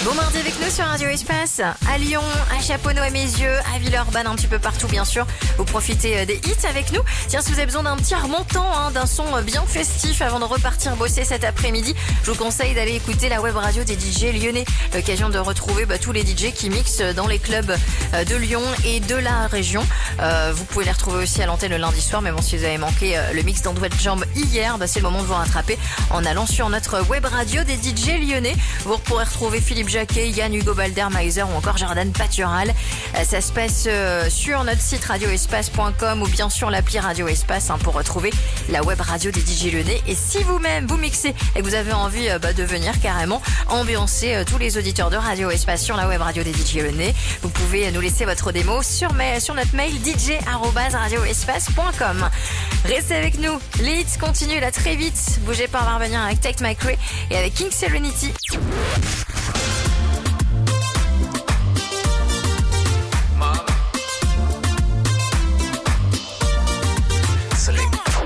Bon mardi avec nous sur Radio Espace, à Lyon, à Chaponneau à Mézieux, à Villeurbanne, un petit peu partout bien sûr. Vous profitez des hits avec nous. Tiens, si vous avez besoin d'un petit remontant, d'un son bien festif avant de repartir bosser cet après-midi, je vous conseille d'aller écouter la web radio des DJ lyonnais. L'occasion de retrouver tous les DJ qui mixent dans les clubs de Lyon et de la région. Vous pouvez les retrouver aussi à l'antenne le lundi soir, mais bon, si vous avez manqué le mix d'Andouette Jambe hier, c'est le moment de vous rattraper en allant sur notre web radio des DJ lyonnais. Vous pourrez retrouver Philippe Jacquet, Yann Hugo Balder, Meiser ou encore Jordan Patural. Ça se passe sur notre site radioespace.com ou bien sur l'appli Radio Espace pour retrouver la web radio des DJ lyonnais. Et si vous-même vous mixez et que vous avez envie de venir carrément ambiancer tous les auditeurs de Radio Espace sur la web radio des DJ lyonnais, vous pouvez nous laisser votre démo sur notre mail dj@radioespace.com. Restez avec nous, les hits continuent là très vite. Bougez pas, on va revenir avec Tate McRae et avec King Serenity.